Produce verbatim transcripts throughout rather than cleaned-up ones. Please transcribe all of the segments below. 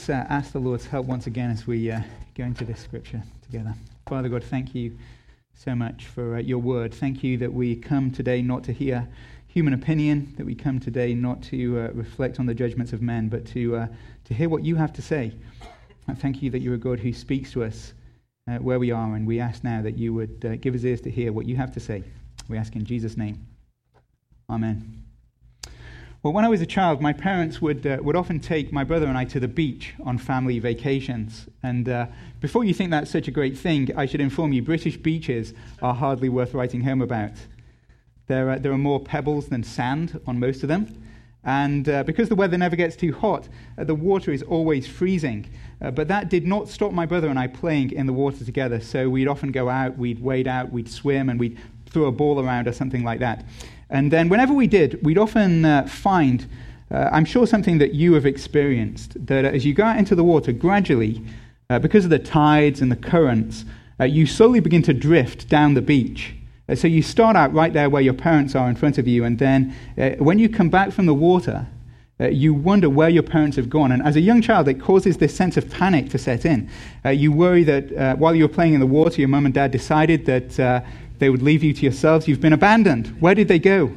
Let's uh, ask the Lord's help once again as we uh, go into this scripture together. Father God, thank you so much for uh, your word. Thank you that we come today not to hear human opinion, that we come today not to uh, reflect on the judgments of men, but to uh, to hear what you have to say. And thank you that you're a God who speaks to us uh, where we are, and we ask now that you would uh, give us ears to hear what you have to say. We ask in Jesus' name. Amen. Well, when I was a child, my parents would uh, would often take my brother and I to the beach on family vacations. And uh, before you think that's such a great thing, I should inform you, British beaches are hardly worth writing home about. There are, there are more pebbles than sand on most of them. And uh, because the weather never gets too hot, uh, the water is always freezing. Uh, but that did not stop my brother and I playing in the water together. So we'd often go out, we'd wade out, we'd swim, and we'd throw a ball around or something like that. And then whenever we did, we'd often uh, find, uh, I'm sure something that you have experienced, that as you go out into the water, gradually, uh, because of the tides and the currents, uh, you slowly begin to drift down the beach. Uh, so you start out right there where your parents are in front of you, and then uh, when you come back from the water, uh, you wonder where your parents have gone. And as a young child, it causes this sense of panic to set in. Uh, you worry that uh, while you were playing in the water, your mum and dad decided that uh, they would leave you to yourselves. You've been abandoned. Where did they go?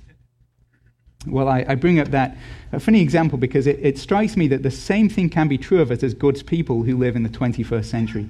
Well, I, I bring up that a funny example because it, it strikes me that the same thing can be true of us as God's people who live in the twenty-first century.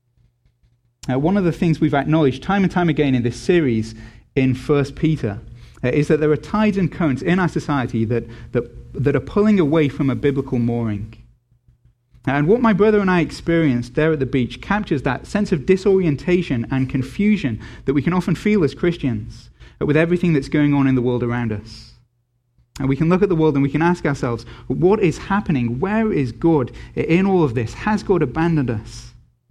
Uh, one of the things we've acknowledged time and time again in this series in First Peter uh, is that there are tides and currents in our society that, that, that are pulling away from a biblical mooring. And what my brother and I experienced there at the beach captures that sense of disorientation and confusion that we can often feel as Christians with everything that's going on in the world around us. And we can look at the world and we can ask ourselves, what is happening? Where is God in all of this? Has God abandoned us?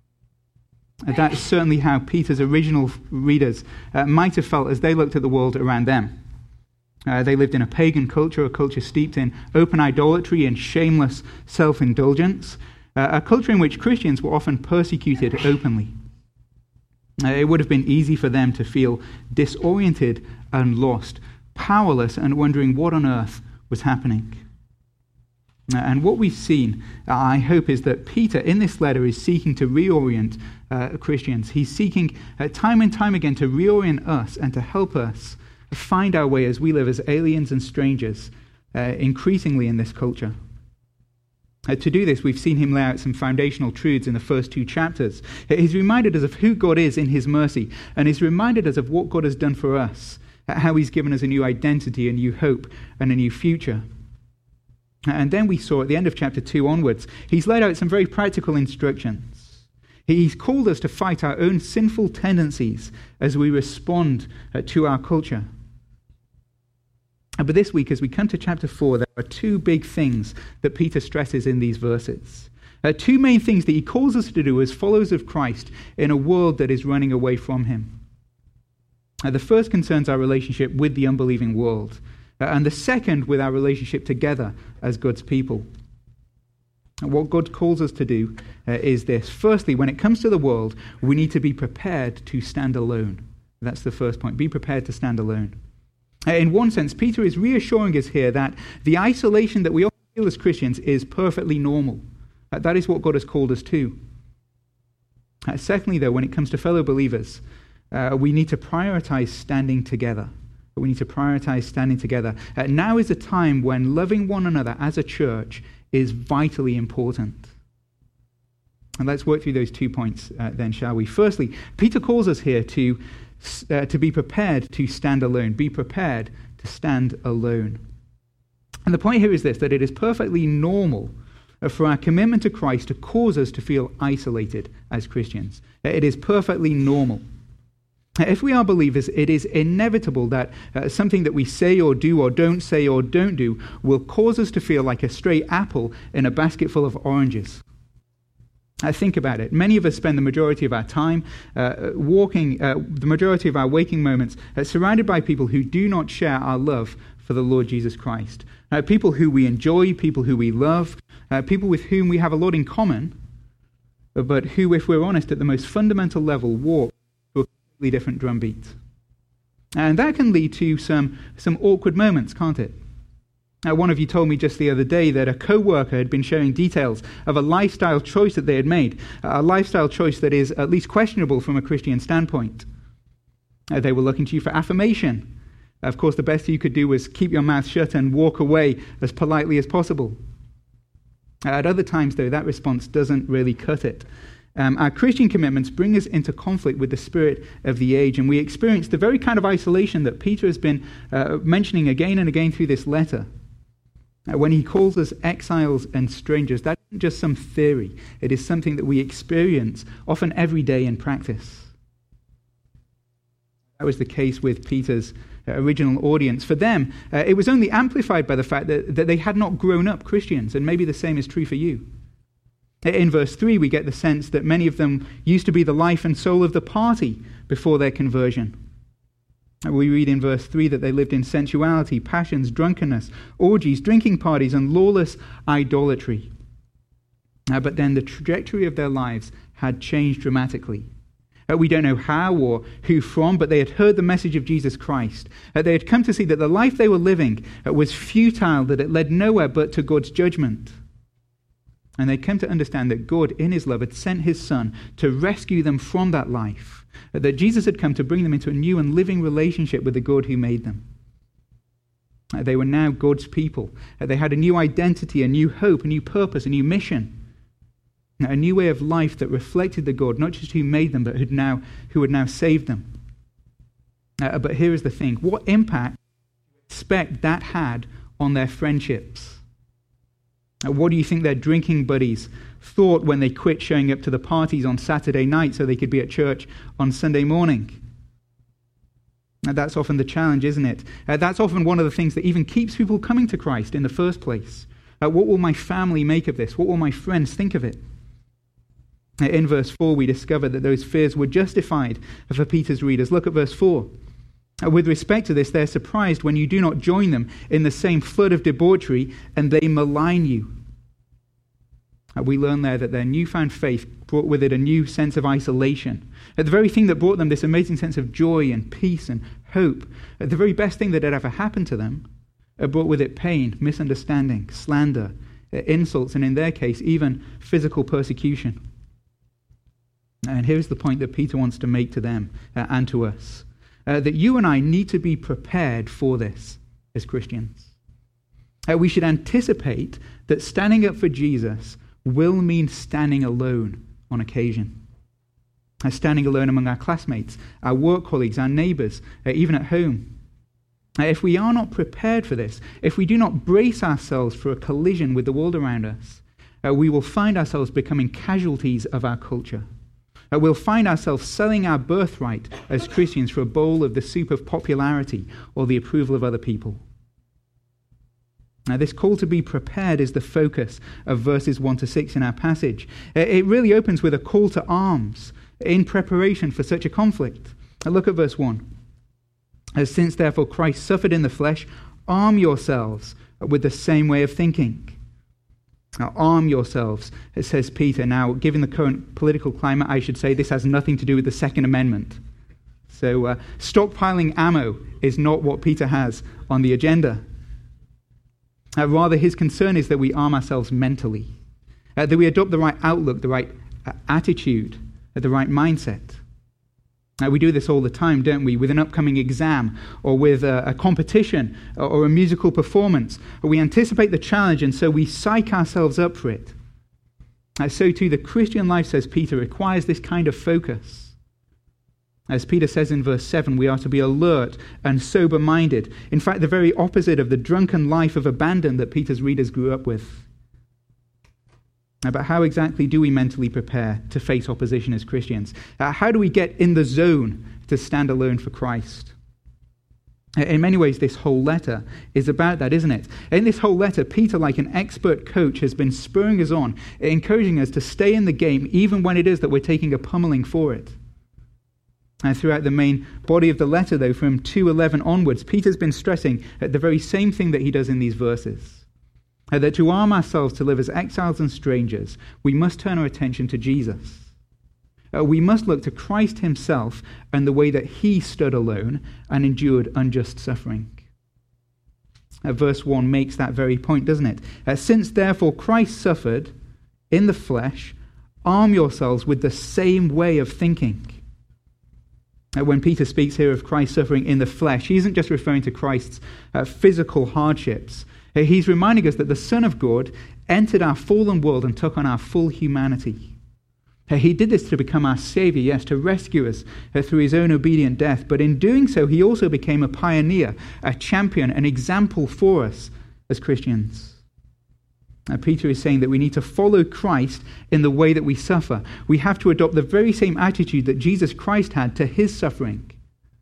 And that is certainly how Peter's original readers uh, might have felt as they looked at the world around them. Uh, they lived in a pagan culture, a culture steeped in open idolatry and shameless self-indulgence, uh, a culture in which Christians were often persecuted openly. Uh, it would have been easy for them to feel disoriented and lost, powerless and wondering what on earth was happening. Uh, and what we've seen, uh, I hope, is that Peter in this letter is seeking to reorient uh, Christians. He's seeking uh, time and time again to reorient us and to help us find our way as we live as aliens and strangers uh, increasingly in this culture. Uh, to do this, we've seen him lay out some foundational truths in the first two chapters. He's reminded us of who God is in his mercy, and he's reminded us of what God has done for us, how he's given us a new identity, a new hope, and a new future. And then we saw at the end of chapter two onwards, he's laid out some very practical instructions. He's called us to fight our own sinful tendencies as we respond uh, to our culture. But this week, as we come to chapter four, there are two big things that Peter stresses in these verses. Uh, two main things that he calls us to do as followers of Christ in a world that is running away from him. Uh, the first concerns our relationship with the unbelieving world, uh, and the second with our relationship together as God's people. And what God calls us to do uh, is this. Firstly, when it comes to the world, we need to be prepared to stand alone. That's the first point. Be prepared to stand alone. In one sense, Peter is reassuring us here that the isolation that we often feel as Christians is perfectly normal. That is what God has called us to. Uh, secondly, though, when it comes to fellow believers, uh, we need to prioritize standing together. We need to prioritize standing together. Uh, now is a time when loving one another as a church is vitally important. And let's work through those two points uh, then, shall we? Firstly, Peter calls us here to Uh, to be prepared to stand alone. Be prepared to stand alone. And the point here is this, that it is perfectly normal for our commitment to Christ to cause us to feel isolated as Christians. It is perfectly normal. If we are believers, it is inevitable that uh, something that we say or do or don't say or don't do will cause us to feel like a stray apple in a basket full of oranges. Uh, think about it. Many of us spend the majority of our time uh, walking, uh, the majority of our waking moments, uh, surrounded by people who do not share our love for the Lord Jesus Christ. Uh, people who we enjoy, people who we love, uh, people with whom we have a lot in common, but who, if we're honest, at the most fundamental level, walk to a completely different drumbeat. And that can lead to some, some awkward moments, can't it? Now, one of you told me just the other day that a co-worker had been sharing details of a lifestyle choice that they had made, a lifestyle choice that is at least questionable from a Christian standpoint. Uh, they were looking to you for affirmation. Of course, the best you could do was keep your mouth shut and walk away as politely as possible. At other times, though, that response doesn't really cut it. Um, our Christian commitments bring us into conflict with the spirit of the age, and we experience the very kind of isolation that Peter has been uh, mentioning again and again through this letter. Uh, when he calls us exiles and strangers, that isn't just some theory. It is something that we experience often every day in practice. That was the case with Peter's uh, original audience. For them, uh, it was only amplified by the fact that, that they had not grown up Christians, and maybe the same is true for you. In verse three, we get the sense that many of them used to be the life and soul of the party before their conversion. We read in verse three that they lived in sensuality, passions, drunkenness, orgies, drinking parties, and lawless idolatry. Uh, but then the trajectory of their lives had changed dramatically. Uh, we don't know how or who from, but they had heard the message of Jesus Christ. Uh, they had come to see that the life they were living uh, was futile, that it led nowhere but to God's judgment. And they'd come to understand that God, in his love, had sent his Son to rescue them from that life. That Jesus had come to bring them into a new and living relationship with the God who made them. They were now God's people. They had a new identity, a new hope, a new purpose, a new mission. A new way of life that reflected the God, not just who made them, but who, now, who had now saved them. Uh, but here is the thing. What impact do you expect that had on their friendships? What do you think their drinking buddies thought when they quit showing up to the parties on Saturday night so they could be at church on Sunday morning? Now, that's often the challenge, isn't it? Uh, that's often one of the things that even keeps people coming to Christ in the first place. Uh, what will my family make of this? What will my friends think of it? Uh, in verse four, we discover that those fears were justified for Peter's readers. Look at verse four. With respect to this, they're surprised when you do not join them in the same flood of debauchery, and they malign you. We learn there that their newfound faith brought with it a new sense of isolation. The very thing that brought them this amazing sense of joy and peace and hope, the very best thing that had ever happened to them, brought with it pain, misunderstanding, slander, insults, and in their case, even physical persecution. And here's the point that Peter wants to make to them and to us. Uh, that you and I need to be prepared for this as Christians. Uh, we should anticipate that standing up for Jesus will mean standing alone on occasion. Uh, standing alone among our classmates, our work colleagues, our neighbours, uh, even at home. Uh, if we are not prepared for this, if we do not brace ourselves for a collision with the world around us, uh, we will find ourselves becoming casualties of our culture. Uh, we'll find ourselves selling our birthright as Christians for a bowl of the soup of popularity or the approval of other people. Now, this call to be prepared is the focus of verses one to six in our passage. It really opens with a call to arms in preparation for such a conflict. Now, look at verse one. As since therefore Christ suffered in the flesh, arm yourselves with the same way of thinking. Now, arm yourselves, it says Peter. Now, given the current political climate, I should say this has nothing to do with the Second Amendment. So, uh, stockpiling ammo is not what Peter has on the agenda. Uh, rather, his concern is that we arm ourselves mentally, uh, that we adopt the right outlook, the right uh, attitude, uh, the right mindset. Uh, we do this all the time, don't we? With an upcoming exam or with a, a competition or, or a musical performance. We anticipate the challenge and so we psych ourselves up for it. Uh, so too the Christian life, says Peter, requires this kind of focus. As Peter says in verse seven, we are to be alert and sober-minded. In fact, the very opposite of the drunken life of abandon that Peter's readers grew up with. But how exactly do we mentally prepare to face opposition as Christians? Uh, how do we get in the zone to stand alone for Christ? In many ways, this whole letter is about that, isn't it? In this whole letter, Peter, like an expert coach, has been spurring us on, encouraging us to stay in the game, even when it is that we're taking a pummeling for it. And throughout the main body of the letter, though, from two eleven onwards, Peter's been stressing the very same thing that he does in these verses. That to arm ourselves to live as exiles and strangers, we must turn our attention to Jesus. Uh, we must look to Christ himself and the way that he stood alone and endured unjust suffering. Uh, verse one makes that very point, doesn't it? Uh, Since therefore Christ suffered in the flesh, arm yourselves with the same way of thinking. Uh, when Peter speaks here of Christ suffering in the flesh, he isn't just referring to Christ's uh, physical hardships. Uh, he's reminding us that the Son of God entered our fallen world and took on our full humanity. Uh, he did this to become our Savior, yes, to rescue us uh, through his own obedient death. But in doing so, he also became a pioneer, a champion, an example for us as Christians. Uh, Peter is saying that we need to follow Christ in the way that we suffer. We have to adopt the very same attitude that Jesus Christ had to his suffering.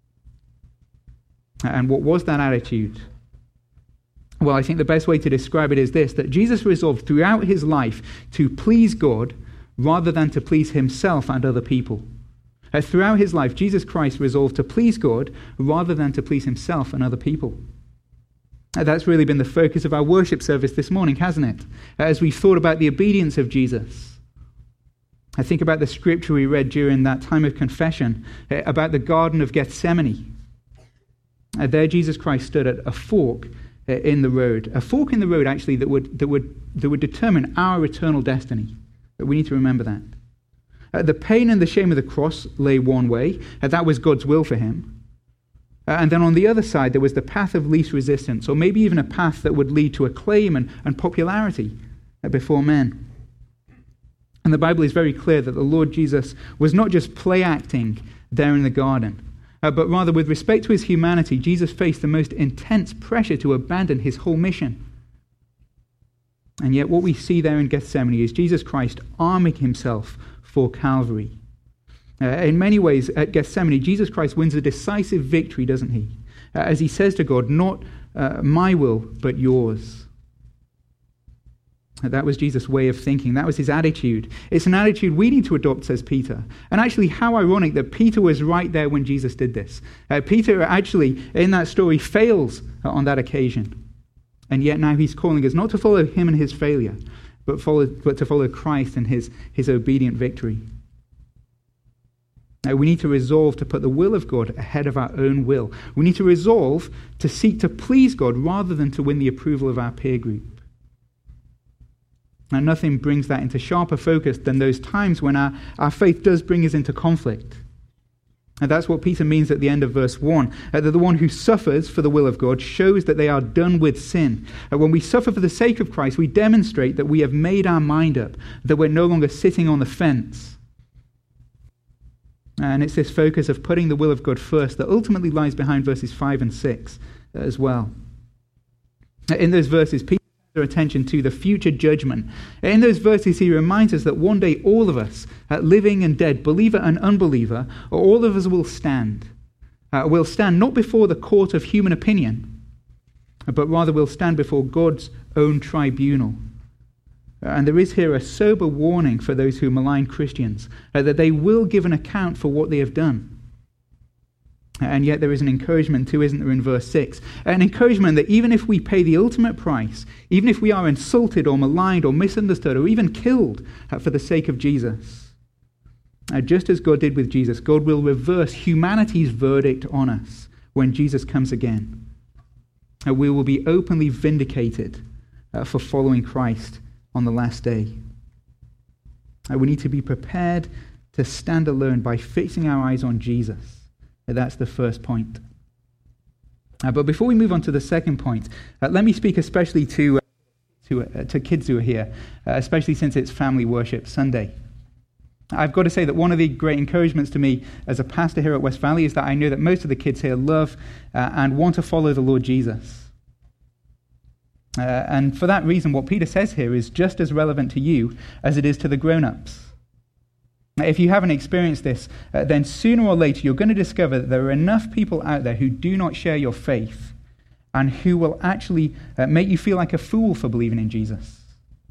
And what was that attitude? Well, I think the best way to describe it is this, that Jesus resolved throughout his life to please God rather than to please himself and other people. Uh, throughout his life, Jesus Christ resolved to please God rather than to please himself and other people. That's really been the focus of our worship service this morning, hasn't it? As we've thought about the obedience of Jesus. I think about the scripture we read during that time of confession about the Garden of Gethsemane. There Jesus Christ stood at a fork in the road. A fork in the road, actually, that would, that would, that would determine our eternal destiny. We need to remember that. The pain and the shame of the cross lay one way. That was God's will for him. Uh, and then on the other side, there was the path of least resistance, or maybe even a path that would lead to acclaim and, and popularity uh, before men. And the Bible is very clear that the Lord Jesus was not just play acting there in the garden, uh, but rather with respect to his humanity, Jesus faced the most intense pressure to abandon his whole mission. And yet what we see there in Gethsemane is Jesus Christ arming himself for Calvary. Uh, in many ways, at Gethsemane, Jesus Christ wins a decisive victory, doesn't he? Uh, as he says to God, not uh, my will, but yours. Uh, that was Jesus' way of thinking. That was his attitude. It's an attitude we need to adopt, says Peter. And actually, how ironic that Peter was right there when Jesus did this. Uh, Peter actually, in that story, fails uh, on that occasion. And yet now he's calling us not to follow him and his failure, but, follow, but to follow Christ and his, his obedient victory. Now, we need to resolve to put the will of God ahead of our own will. We need to resolve to seek to please God rather than to win the approval of our peer group. Now, nothing brings that into sharper focus than those times when our, our faith does bring us into conflict. And that's what Peter means at the end of verse one, uh, that the one who suffers for the will of God shows that they are done with sin. Uh, when we suffer for the sake of Christ, we demonstrate that we have made our mind up, that we're no longer sitting on the fence. And it's this focus of putting the will of God first that ultimately lies behind verses five and six as well. In those verses, Peter turns our attention to the future judgment. In those verses, he reminds us that one day all of us, living and dead, believer and unbeliever, all of us will stand. Uh, we'll stand not before the court of human opinion, but rather we'll stand before God's own tribunal. And there is here a sober warning for those who malign Christians, uh, that they will give an account for what they have done. And yet there is an encouragement too, isn't there, in verse six? An encouragement that even if we pay the ultimate price, even if we are insulted or maligned or misunderstood or even killed uh, for the sake of Jesus, uh, just as God did with Jesus, God will reverse humanity's verdict on us when Jesus comes again. Uh, we will be openly vindicated uh, for following Christ on the last day. Uh, we need to be prepared to stand alone by fixing our eyes on Jesus. Uh, that's the first point. Uh, but before we move on to the second point, uh, let me speak especially to uh, to, uh, to kids who are here, uh, especially since it's Family Worship Sunday. I've got to say that one of the great encouragements to me as a pastor here at West Valley is that I know that most of the kids here love uh, and want to follow the Lord Jesus. Uh, and for that reason, what Peter says here is just as relevant to you as it is to the grown-ups. If you haven't experienced this, uh, then sooner or later you're going to discover that there are enough people out there who do not share your faith and who will actually uh, make you feel like a fool for believing in Jesus.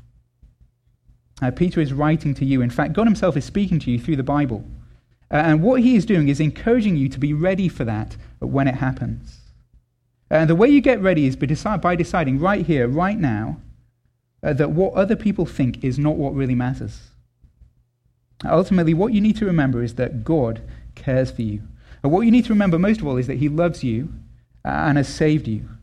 Uh, Peter is writing to you. In fact, God himself is speaking to you through the Bible. Uh, and what he is doing is encouraging you to be ready for that when it happens. And the way you get ready is by, decide, by deciding right here, right now, uh, that what other people think is not what really matters. Ultimately, what you need to remember is that God cares for you. And what you need to remember most of all is that he loves you and has saved you.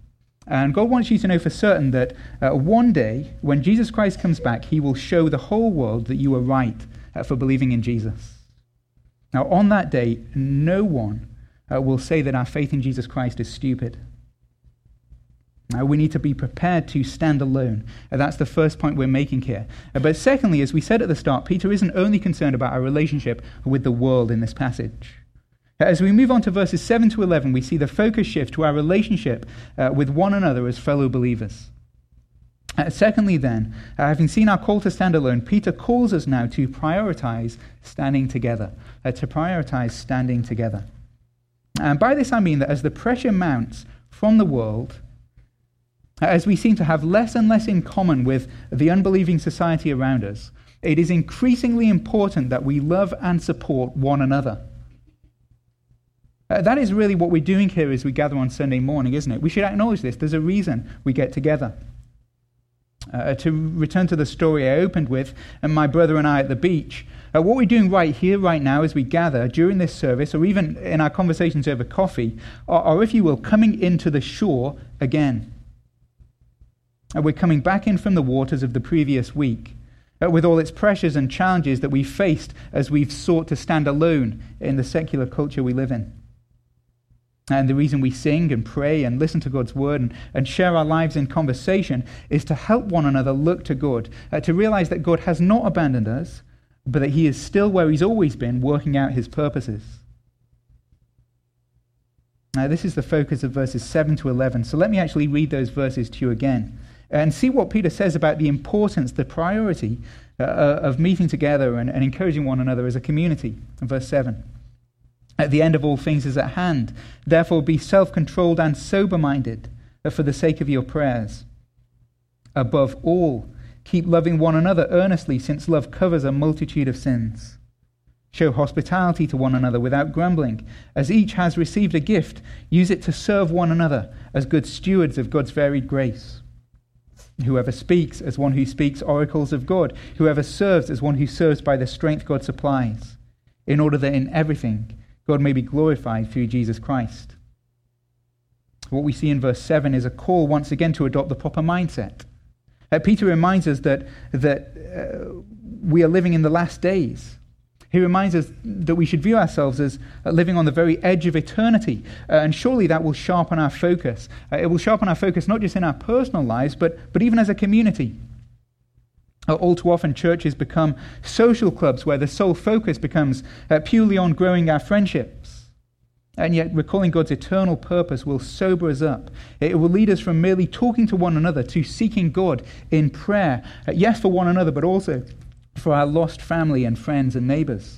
And God wants you to know for certain that uh, one day, when Jesus Christ comes back, he will show the whole world that you were right uh, for believing in Jesus. Now, on that day, no one uh, will say that our faith in Jesus Christ is stupid. Now, we need to be prepared to stand alone. Uh, that's the first point we're making here. Uh, but secondly, as we said at the start, Peter isn't only concerned about our relationship with the world in this passage. As we move on to verses seven to eleven, we see the focus shift to our relationship uh, with one another as fellow believers. Uh, secondly, then, uh, having seen our call to stand alone, Peter calls us now to prioritize standing together, uh, to prioritize standing together. And by this I mean that as the pressure mounts from the world, uh, as we seem to have less and less in common with the unbelieving society around us, it is increasingly important that we love and support one another. Uh, that is really what we're doing here as we gather on Sunday morning, isn't it? We should acknowledge this. There's a reason we get together. Uh, to return to the story I opened with, and my brother and I at the beach, uh, what we're doing right here, right now, as we gather during this service, or even in our conversations over coffee, are, are if you will, coming into the shore again. Uh, we're coming back in from the waters of the previous week, uh, with all its pressures and challenges that we faced as we've sought to stand alone in the secular culture we live in. And the reason we sing and pray and listen to God's word and, and share our lives in conversation is to help one another look to God, uh, to realize that God has not abandoned us, but that he is still where he's always been, working out his purposes. Now, this is the focus of verses seven to eleven, so let me actually read those verses to you again and see what Peter says about the importance, the priority uh, of meeting together and, and encouraging one another as a community. In verse seven. At the end of all things is at hand. Therefore be self-controlled and sober-minded for the sake of your prayers. Above all, keep loving one another earnestly, since love covers a multitude of sins. Show hospitality to one another without grumbling. As each has received a gift, use it to serve one another as good stewards of God's varied grace. Whoever speaks as one who speaks oracles of God. Whoever serves as one who serves by the strength God supplies, in order that in everything God may be glorified through Jesus Christ. What we see in verse seven is a call once again to adopt the proper mindset. Uh, Peter reminds us that, that uh, we are living in the last days. He reminds us that we should view ourselves as uh, living on the very edge of eternity. Uh, and surely that will sharpen our focus. Uh, it will sharpen our focus not just in our personal lives, but, but even as a community. All too often, churches become social clubs where the sole focus becomes uh, purely on growing our friendships. And yet, recalling God's eternal purpose will sober us up. It will lead us from merely talking to one another to seeking God in prayer. Uh, yes, for one another, but also for our lost family and friends and neighbors.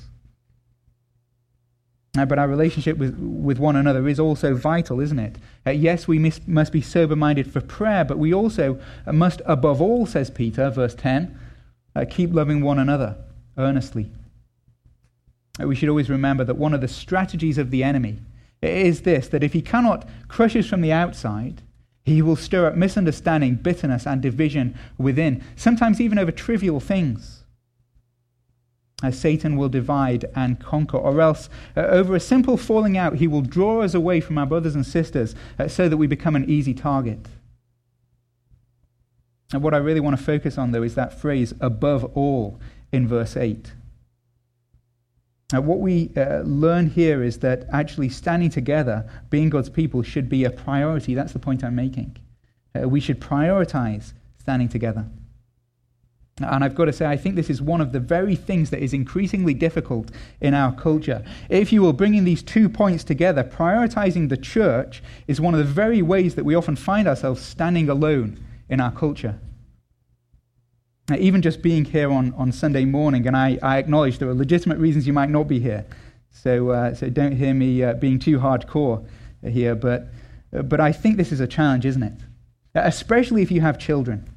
Uh, but our relationship with, with one another is also vital, isn't it? Uh, yes, we must, must be sober-minded for prayer, but we also uh, must, above all, says Peter, verse ten, uh, keep loving one another earnestly. Uh, we should always remember that one of the strategies of the enemy is this, that if he cannot crush us from the outside, he will stir up misunderstanding, bitterness, and division within, sometimes even over trivial things. As Satan will divide and conquer, or else uh, over a simple falling out, he will draw us away from our brothers and sisters uh, so that we become an easy target. And what I really want to focus on, though, is that phrase, above all, in verse eight. Now, what we uh, learn here is that actually standing together, being God's people, should be a priority. That's the point I'm making. Uh, we should prioritize standing together. And I've got to say, I think this is one of the very things that is increasingly difficult in our culture. If you will, bringing these two points together, prioritizing the church is one of the very ways that we often find ourselves standing alone in our culture. Now, even just being here on, on Sunday morning, and I, I acknowledge there are legitimate reasons you might not be here, so uh, so don't hear me uh, being too hardcore here, but, uh, but I think this is a challenge, isn't it? Especially if you have children.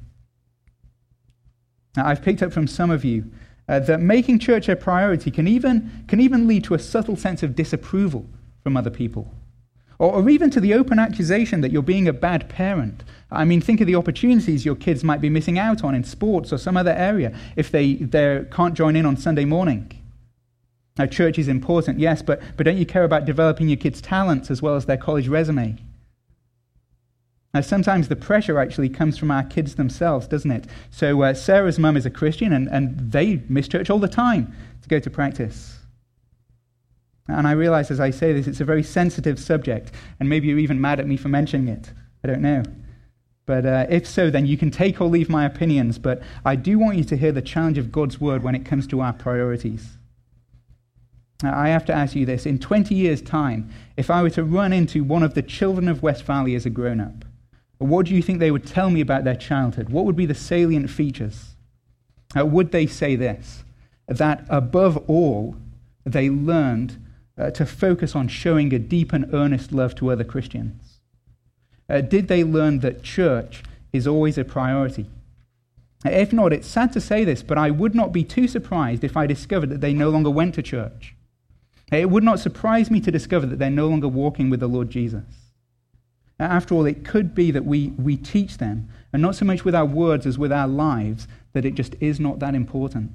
Now, I've picked up from some of you uh, that making church a priority can even, can even lead to a subtle sense of disapproval from other people. Or, or even to the open accusation that you're being a bad parent. I mean, think of the opportunities your kids might be missing out on in sports or some other area if they they can't join in on Sunday morning. Now, church is important, yes, but, but don't you care about developing your kids' talents as well as their college resume? Now, sometimes the pressure actually comes from our kids themselves, doesn't it? So uh, Sarah's mum is a Christian, and, and they miss church all the time to go to practice. And I realize as I say this, it's a very sensitive subject, and maybe you're even mad at me for mentioning it. I don't know. But uh, if so, then you can take or leave my opinions, but I do want you to hear the challenge of God's word when it comes to our priorities. Now, I have to ask you this. In twenty years' time, if I were to run into one of the children of West Valley as a grown-up, what do you think they would tell me about their childhood? What would be the salient features? Uh, would they say this, that above all, they learned uh, to focus on showing a deep and earnest love to other Christians? Uh, did they learn that church is always a priority? If not, it's sad to say this, but I would not be too surprised if I discovered that they no longer went to church. It would not surprise me to discover that they're no longer walking with the Lord Jesus. After all, it could be that we, we teach them, and not so much with our words as with our lives, that it just is not that important.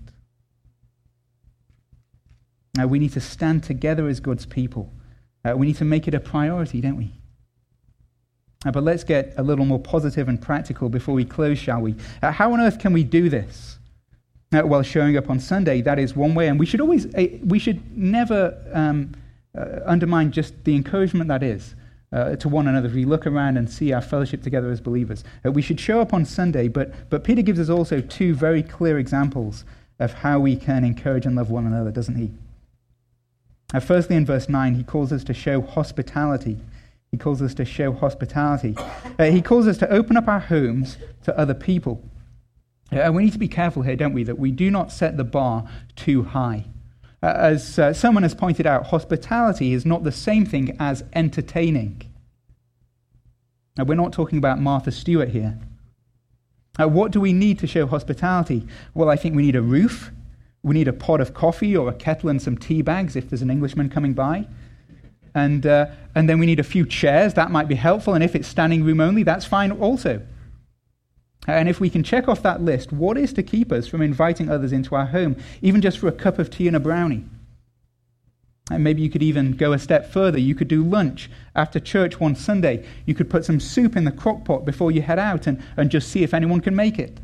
Now, we need to stand together as God's people. Uh, we need to make it a priority, don't we? Uh, but let's get a little more positive and practical before we close, shall we? Uh, how on earth can we do this? Uh, well, showing up on Sunday, that is one way, and we should always, uh, we should never um, uh, undermine just the encouragement that is uh, to one another. If we look around and see our fellowship together as believers, uh, we should show up on Sunday, but, but Peter gives us also two very clear examples of how we can encourage and love one another, doesn't he? Uh, firstly, in verse nine, he calls us to show hospitality. He calls us to show hospitality. Uh, he calls us to open up our homes to other people. Uh, and we need to be careful here, don't we, that we do not set the bar too high. Uh, as uh, someone has pointed out, hospitality is not the same thing as entertaining. Now, we're not talking about Martha Stewart here. Uh, what do we need to show hospitality? Well, I think we need a roof. We need a pot of coffee or a kettle and some tea bags if there's an Englishman coming by. And uh, and then we need a few chairs. That might be helpful. And if it's standing room only, that's fine also. And if we can check off that list, what is to keep us from inviting others into our home, even just for a cup of tea and a brownie? And maybe you could even go a step further. You could do lunch after church one Sunday. You could put some soup in the crock pot before you head out and, and just see if anyone can make it.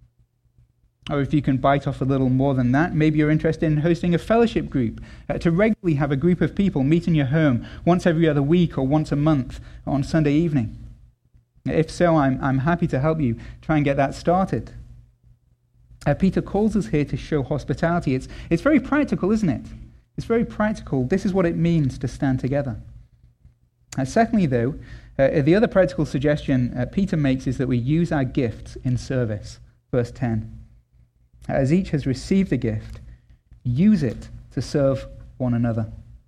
Or if you can bite off a little more than that, maybe you're interested in hosting a fellowship group uh, to regularly have a group of people meet in your home once every other week or once a month on Sunday evening. If so, I'm, I'm happy to help you try and get that started. Uh, Peter calls us here to show hospitality. It's, it's very practical, isn't it? It's very practical. This is what it means to stand together. Uh, secondly, though, uh, the other practical suggestion uh, Peter makes is that we use our gifts in service. Verse ten. As each has received a gift, use it to serve one another.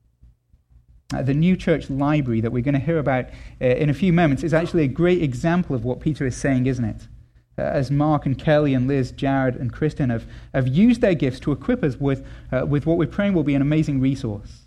Uh, the new church library that we're going to hear about uh, in a few moments is actually a great example of what Peter is saying, isn't it? Uh, as Mark and Kelly and Liz, Jared and Kristen have, have used their gifts to equip us with, uh, with what we're praying will be an amazing resource.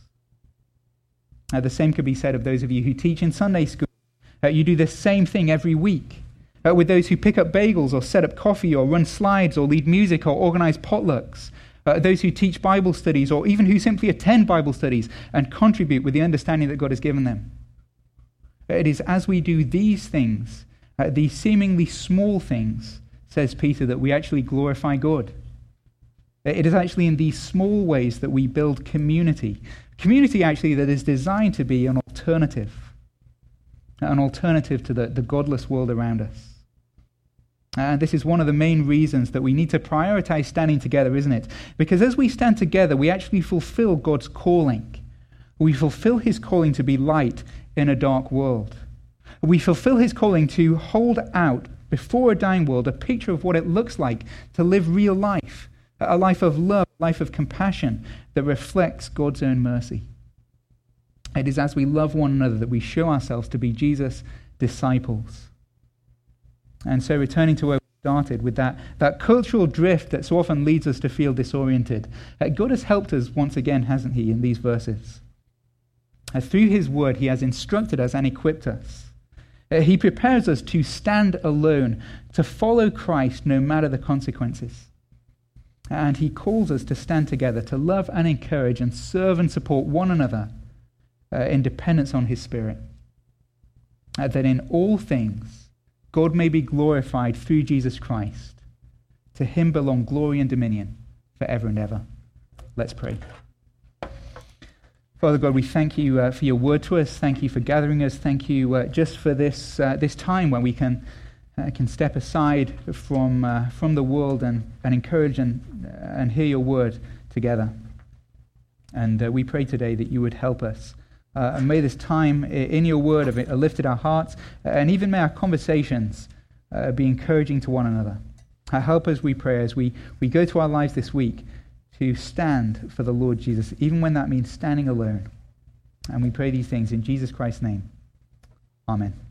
Uh, the same could be said of those of you who teach in Sunday school. Uh, you do the same thing every week. Uh, with those who pick up bagels or set up coffee or run slides or lead music or organize potlucks, uh, those who teach Bible studies or even who simply attend Bible studies and contribute with the understanding that God has given them. It is as we do these things, uh, these seemingly small things, says Peter, that we actually glorify God. It is actually in these small ways that we build community. Community actually that is designed to be an alternative. An alternative to the, the godless world around us. And this is one of the main reasons that we need to prioritize standing together, isn't it? Because as we stand together, we actually fulfill God's calling. We fulfill his calling to be light in a dark world. We fulfill his calling to hold out before a dying world a picture of what it looks like to live real life, a life of love, a life of compassion that reflects God's own mercy. It is as we love one another that we show ourselves to be Jesus' disciples. And so returning to where we started with that, that cultural drift that so often leads us to feel disoriented, uh, God has helped us once again, hasn't he, in these verses? Uh, through his word, he has instructed us and equipped us. Uh, he prepares us to stand alone, to follow Christ no matter the consequences. And he calls us to stand together, to love and encourage and serve and support one another uh, in dependence on his Spirit. Uh, that in all things God may be glorified through Jesus Christ. To him belong glory and dominion forever and ever. Let's pray. Father God, we thank you uh, for your word to us. Thank you for gathering us. Thank you uh, just for this uh, this time when we can uh, can step aside from uh, from the world and, and encourage and and hear your word together. And uh, we pray today that you would help us. Uh, and may this time in your word have lifted our hearts, and even may our conversations uh, be encouraging to one another. Uh, help us, we pray, as we, we go to our lives this week, to stand for the Lord Jesus, even when that means standing alone. And we pray these things in Jesus Christ's name. Amen.